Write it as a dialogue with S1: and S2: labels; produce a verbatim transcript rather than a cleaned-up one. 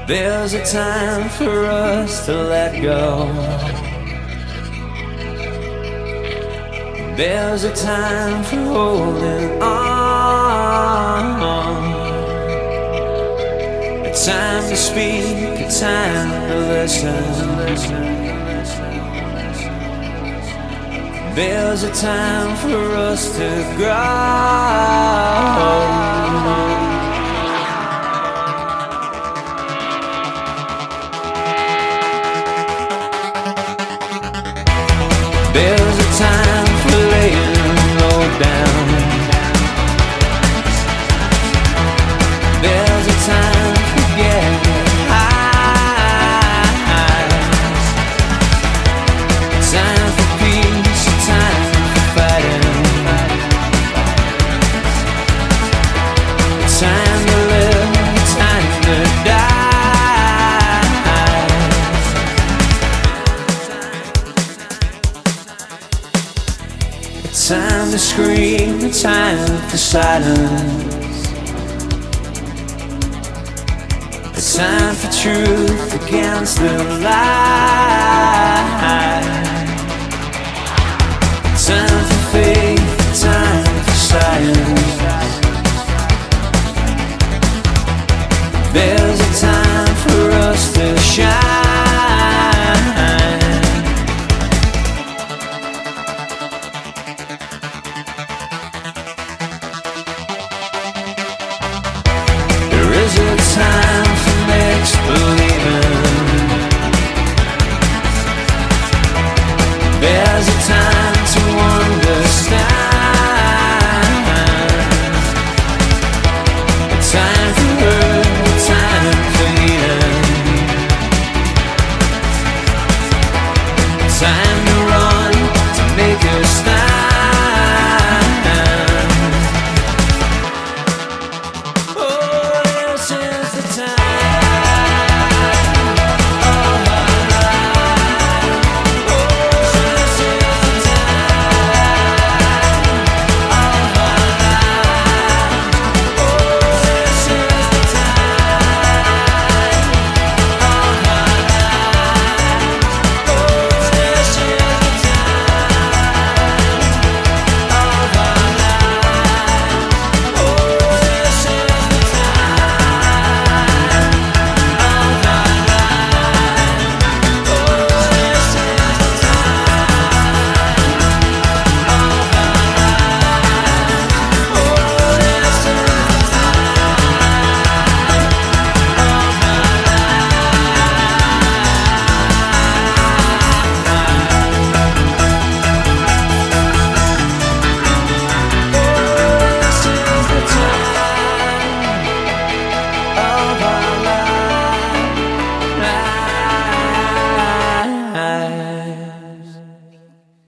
S1: There's a time for us to let go. There's a time for holding on. A time to speak, a time to listen. There's a time for us to grow. There's a time for laying low down. There's a time for getting high. A time for peace, a time for fighting. A time to live, a time to die. Time to scream, a time for silence. A time for truth against the lie. A time for faith, a time for science. There's a time for us to shine.